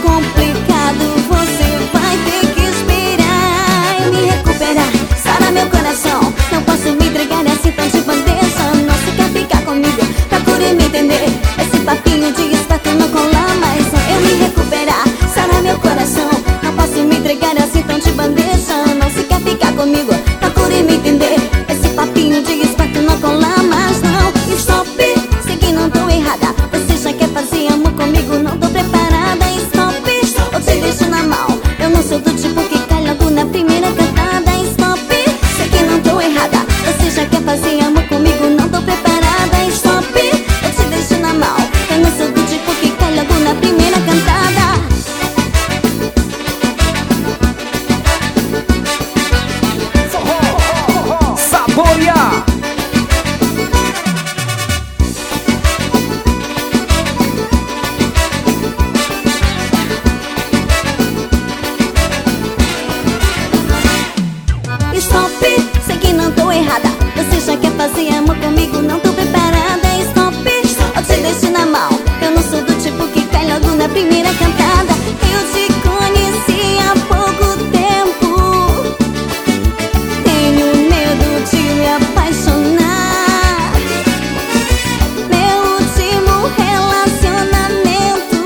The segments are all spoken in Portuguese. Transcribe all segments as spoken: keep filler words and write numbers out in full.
complicado, você vai ter que esperar eu me recuperar, sarar meu coração. Não posso me entregar assim tão de bandeja. Não se quer ficar comigo, procure me entender. Esse papinho de espato não cola mais. Eu me recuperar, sarar meu coração. Não posso me entregar assim tão de bandeja. Não se quer ficar comigo, procure me entender. Esse papinho de espato não cola mais, não. Stop, sei que não tô errada. Você já quer fazer amor comigo, não tô preparada. Stop, eu te deixo na mão. Eu não sou do tipo que cai logo na primeira cantada. Stop, sei que não tô errada. Você já quer fazer amor comigo, não tô preparada. Stop, eu te deixo na mão. Eu não sou do tipo que cai logo na primeira cantada. Saborear. Stop, sei que não tô errada. Você já quer fazer amor comigo, não tô preparada. Stop, eu te deixo na mão. Eu não sou do tipo que cai logo na primeira cantada. Eu te conheci há pouco tempo. Tenho medo de me apaixonar. Meu último relacionamento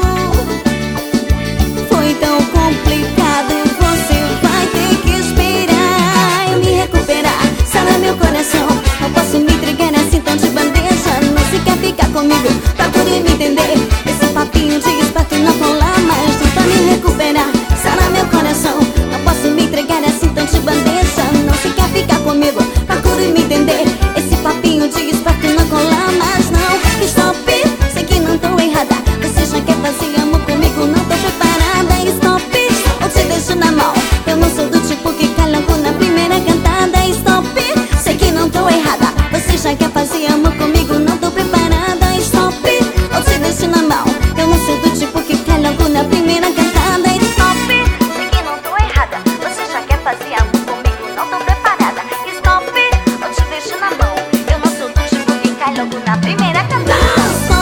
foi tão complicado, você vai ter que esperar eu me recuperar, sarar meu coração. Não posso me entregar assim tão de bandeja. Não se quer ficar comigo, procure me entender. Esse papinho de espato não cola mais. Tenta me recuperar, sarar meu coração. Não posso me entregar assim tão de bandeja. Não se quer ficar comigo, procure me entender. Esse papinho de espato não cola mais, não. Stop, sei que não tô errada. Você já quer fazer amor comigo, não tô preparada. Stop, eu te deixo na mão. Eu não sou do tipo que cai logo na primeira cantada. Stop, sei que não tô errada. Você já quer fazer amor comigo, não tô preparada. Stop, eu te deixo na mão. Eu não sou do tipo que cai logo na primeira cantada. Stop, sei que não tô errada. Você já quer fazer amor comigo, não tô preparada. Stop, eu te deixo na mão. Eu não sou do tipo que cai logo na primeira cantada.